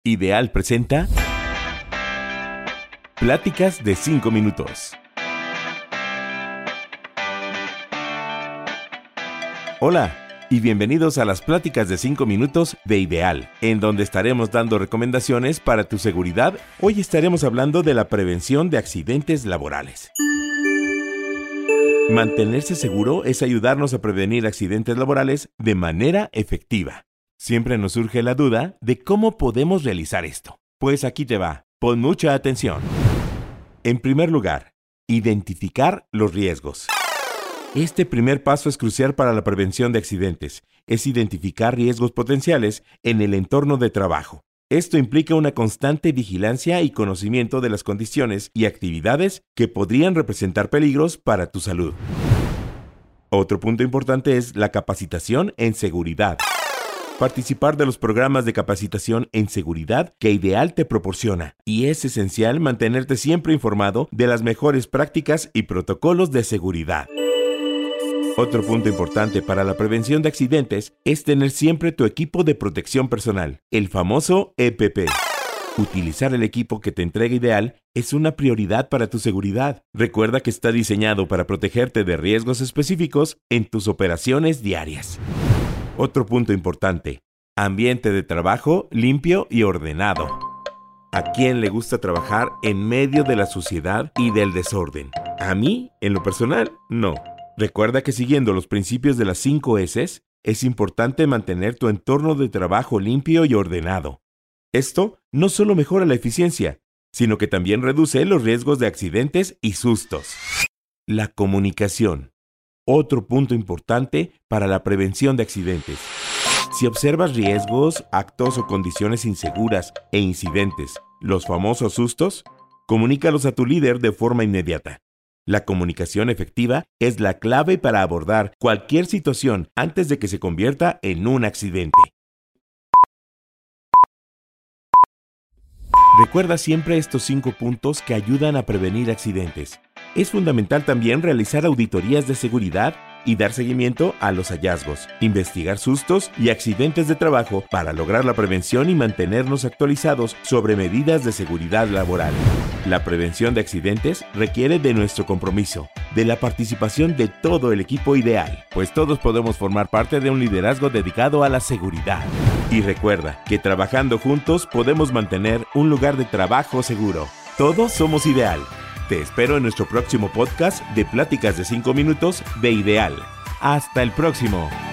Ideal presenta Pláticas de 5 minutos. Hola y bienvenidos a las Pláticas de 5 minutos de Ideal, en donde estaremos dando recomendaciones para tu seguridad. Hoy estaremos hablando de la prevención de accidentes laborales. Mantenerse seguro es ayudarnos a prevenir accidentes laborales de manera efectiva. Siempre nos surge la duda de cómo podemos realizar esto. Pues aquí te va. Pon mucha atención. En primer lugar, identificar los riesgos. Este primer paso es crucial para la prevención de accidentes. Es identificar riesgos potenciales en el entorno de trabajo. Esto implica una constante vigilancia y conocimiento de las condiciones y actividades que podrían representar peligros para tu salud. Otro punto importante es la capacitación en seguridad. Participar de los programas de capacitación en seguridad que Ideal te proporciona. Y es esencial mantenerte siempre informado de las mejores prácticas y protocolos de seguridad. Otro punto importante para la prevención de accidentes es tener siempre tu equipo de protección personal, el famoso EPP. Utilizar el equipo que te entrega Ideal es una prioridad para tu seguridad. Recuerda que está diseñado para protegerte de riesgos específicos en tus operaciones diarias. Otro punto importante, ambiente de trabajo limpio y ordenado. ¿A quién le gusta trabajar en medio de la suciedad y del desorden? A mí, en lo personal, no. Recuerda que siguiendo los principios de las 5 S, es importante mantener tu entorno de trabajo limpio y ordenado. Esto no solo mejora la eficiencia, sino que también reduce los riesgos de accidentes y sustos. La comunicación. Otro punto importante para la prevención de accidentes. Si observas riesgos, actos o condiciones inseguras e incidentes, los famosos sustos, comunícalos a tu líder de forma inmediata. La comunicación efectiva es la clave para abordar cualquier situación antes de que se convierta en un accidente. Recuerda siempre estos 5 puntos que ayudan a prevenir accidentes. Es fundamental también realizar auditorías de seguridad y dar seguimiento a los hallazgos, investigar sustos y accidentes de trabajo para lograr la prevención y mantenernos actualizados sobre medidas de seguridad laboral. La prevención de accidentes requiere de nuestro compromiso, de la participación de todo el equipo Ideal, pues todos podemos formar parte de un liderazgo dedicado a la seguridad. Y recuerda que trabajando juntos podemos mantener un lugar de trabajo seguro. Todos somos Ideal. Te espero en nuestro próximo podcast de Pláticas de 5 minutos de Ideal. ¡Hasta el próximo!